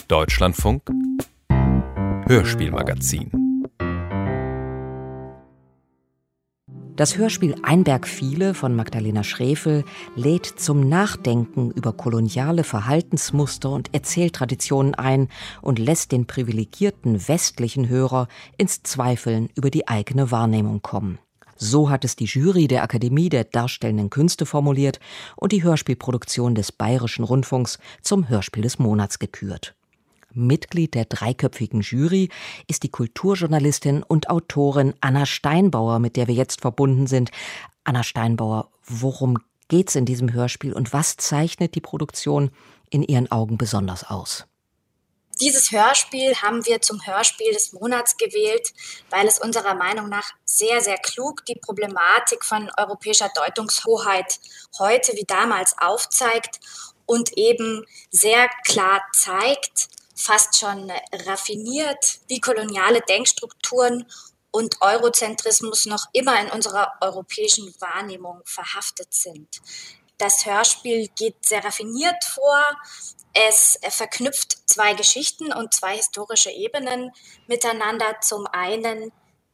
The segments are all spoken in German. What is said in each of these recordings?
Deutschlandfunk Hörspielmagazin. Das Hörspiel Einberg Viele von Magdalena Schrefel lädt zum Nachdenken über koloniale Verhaltensmuster und Erzähltraditionen ein und lässt den privilegierten westlichen Hörer ins Zweifeln über die eigene Wahrnehmung kommen. So hat es die Jury der Akademie der Darstellenden Künste formuliert und die Hörspielproduktion des Bayerischen Rundfunks zum Hörspiel des Monats gekürt. Mitglied der dreiköpfigen Jury ist die Kulturjournalistin und Autorin Anna Steinbauer, mit der wir jetzt verbunden sind. Anna Steinbauer, worum geht's in diesem Hörspiel und was zeichnet die Produktion in Ihren Augen besonders aus? Dieses Hörspiel haben wir zum Hörspiel des Monats gewählt, weil es unserer Meinung nach sehr, sehr klug die Problematik von europäischer Deutungshoheit heute wie damals aufzeigt und eben sehr klar zeigt, fast schon raffiniert, wie koloniale Denkstrukturen und Eurozentrismus noch immer in unserer europäischen Wahrnehmung verhaftet sind. Das Hörspiel geht sehr raffiniert vor. Es verknüpft zwei Geschichten und zwei historische Ebenen miteinander. Zum einen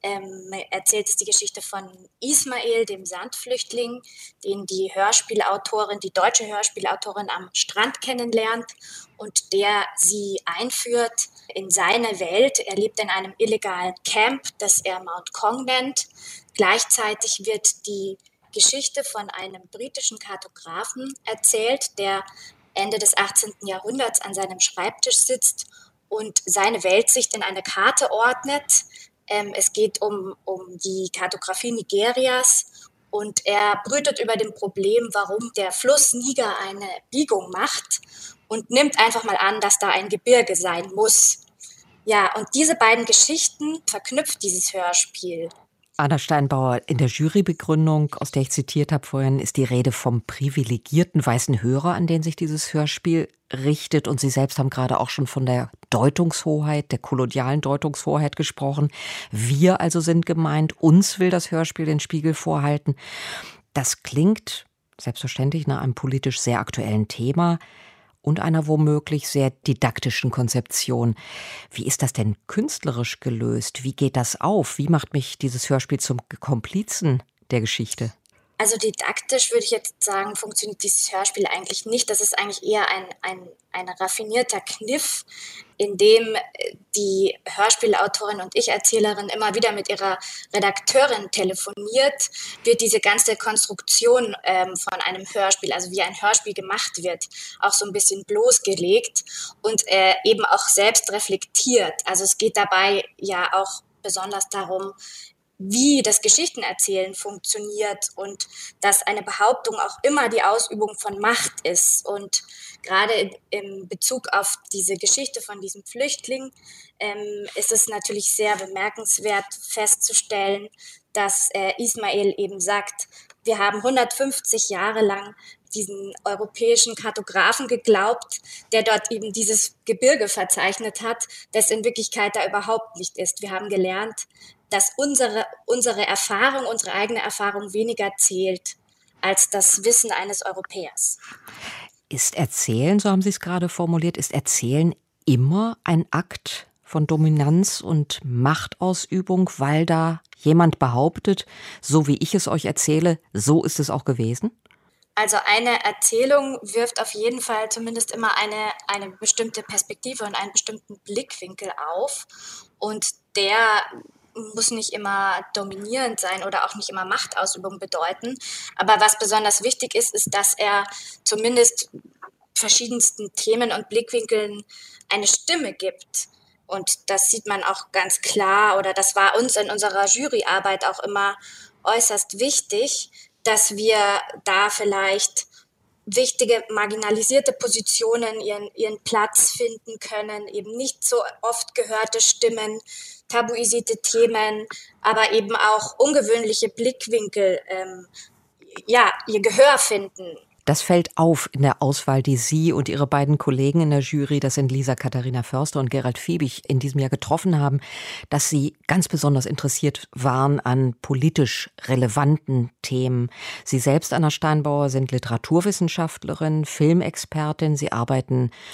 erzählt es die Geschichte von Ismael, dem Sandflüchtling, den die Hörspielautorin, die deutsche Hörspielautorin am Strand kennenlernt und der sie einführt in seine Welt. Er lebt in einem illegalen Camp, das er Mount Kong nennt. Gleichzeitig wird die Geschichte von einem britischen Kartografen erzählt, der Ende des 18. Jahrhunderts an seinem Schreibtisch sitzt und seine Weltsicht in eine Karte ordnet. Es geht um die Kartografie Nigerias und er brütet über dem Problem, warum der Fluss Niger eine Biegung macht und nimmt einfach mal an, dass da ein Gebirge sein muss. Ja, und diese beiden Geschichten verknüpft dieses Hörspiel. Anna Steinbauer, in der Jurybegründung, aus der ich zitiert habe vorhin, ist die Rede vom privilegierten weißen Hörer, an den sich dieses Hörspiel richtet. Und Sie selbst haben gerade auch schon von der Deutungshoheit, der kolonialen Deutungshoheit gesprochen. Wir also sind gemeint, uns will das Hörspiel den Spiegel vorhalten. Das klingt selbstverständlich nach einem politisch sehr aktuellen Thema und einer womöglich sehr didaktischen Konzeption. Wie ist das denn künstlerisch gelöst? Wie geht das auf? Wie macht mich dieses Hörspiel zum Komplizen der Geschichte? Also didaktisch würde ich jetzt sagen, funktioniert dieses Hörspiel eigentlich nicht. Das ist eigentlich eher ein raffinierter Kniff, in dem die Hörspielautorin und Ich-Erzählerin immer wieder mit ihrer Redakteurin telefoniert, wird diese ganze Konstruktion von einem Hörspiel, also wie ein Hörspiel gemacht wird, auch so ein bisschen bloßgelegt und eben auch selbst reflektiert. Also es geht dabei ja auch besonders darum, wie das Geschichtenerzählen funktioniert und dass eine Behauptung auch immer die Ausübung von Macht ist. Und gerade im Bezug auf diese Geschichte von diesem Flüchtling ist es natürlich sehr bemerkenswert festzustellen, dass Ismael eben sagt, wir haben 150 Jahre lang diesen europäischen Kartografen geglaubt, der dort eben dieses Gebirge verzeichnet hat, das in Wirklichkeit da überhaupt nicht ist. Wir haben gelernt, dass unsere Erfahrung, unsere eigene Erfahrung weniger zählt als das Wissen eines Europäers. Ist Erzählen, so haben Sie es gerade formuliert, ist Erzählen immer ein Akt von Dominanz und Machtausübung, weil da jemand behauptet, so wie ich es euch erzähle, so ist es auch gewesen? Also eine Erzählung wirft auf jeden Fall zumindest immer eine bestimmte Perspektive und einen bestimmten Blickwinkel auf. Und der muss nicht immer dominierend sein oder auch nicht immer Machtausübung bedeuten. Aber was besonders wichtig ist, ist, dass er zumindest verschiedensten Themen und Blickwinkeln eine Stimme gibt. Und das sieht man auch ganz klar, oder das war uns in unserer Juryarbeit auch immer äußerst wichtig, dass wir da vielleicht wichtige marginalisierte Positionen ihren Platz finden können, eben nicht so oft gehörte Stimmen, tabuisierte Themen, aber eben auch ungewöhnliche Blickwinkel, ihr Gehör finden. Das fällt auf in der Auswahl, die Sie und Ihre beiden Kollegen in der Jury, das sind Lisa Katharina Förster und Gerald Fiebig, in diesem Jahr getroffen haben, dass Sie ganz besonders interessiert waren an politisch relevanten Themen. Sie selbst, Anna Steinbauer, sind Literaturwissenschaftlerin, Filmexpertin. Sie arbeiten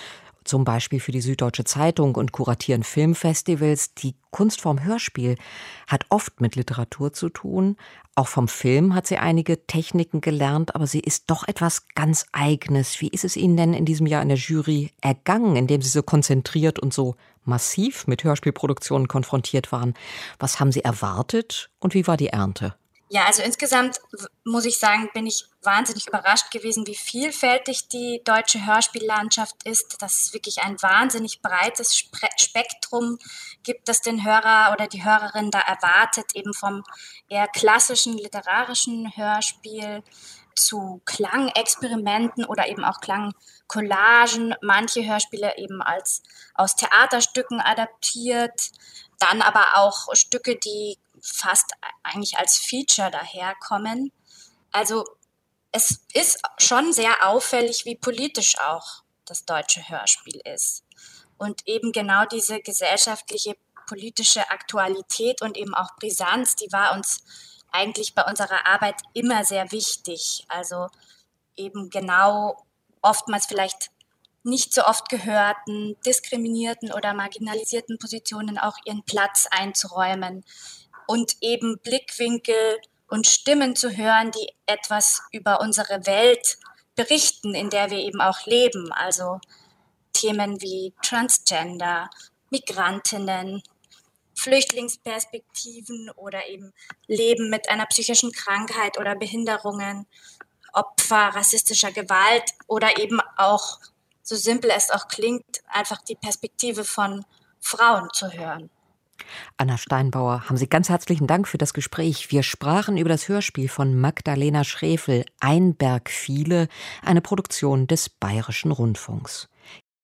zum Beispiel für die Süddeutsche Zeitung und kuratieren Filmfestivals. Die Kunstform Hörspiel hat oft mit Literatur zu tun. Auch vom Film hat sie einige Techniken gelernt, aber sie ist doch etwas ganz Eigenes. Wie ist es Ihnen denn in diesem Jahr in der Jury ergangen, in dem Sie so konzentriert und so massiv mit Hörspielproduktionen konfrontiert waren? Was haben Sie erwartet und wie war die Ernte? Ja, also insgesamt muss ich sagen, bin ich wahnsinnig überrascht gewesen, wie vielfältig die deutsche Hörspiellandschaft ist, dass es wirklich ein wahnsinnig breites Spektrum gibt, das den Hörer oder die Hörerin da erwartet, eben vom eher klassischen literarischen Hörspiel zu Klangexperimenten oder eben auch Klangcollagen, manche Hörspiele eben als aus Theaterstücken adaptiert, dann aber auch Stücke, die fast eigentlich als Feature daherkommen. Also es ist schon sehr auffällig, wie politisch auch das deutsche Hörspiel ist. Und eben genau diese gesellschaftliche, politische Aktualität und eben auch Brisanz, die war uns eigentlich bei unserer Arbeit immer sehr wichtig. Also eben genau oftmals vielleicht nicht so oft gehörten, diskriminierten oder marginalisierten Positionen auch ihren Platz einzuräumen und eben Blickwinkel und Stimmen zu hören, die etwas über unsere Welt berichten, in der wir eben auch leben. Also Themen wie Transgender, Migrantinnen, Flüchtlingsperspektiven oder eben Leben mit einer psychischen Krankheit oder Behinderungen, Opfer rassistischer Gewalt oder eben auch, so simpel es auch klingt, einfach die Perspektive von Frauen zu hören. Anna Steinbauer, haben Sie ganz herzlichen Dank für das Gespräch. Wir sprachen über das Hörspiel von Magdalena Schrefel, Ein Berg viele, eine Produktion des Bayerischen Rundfunks.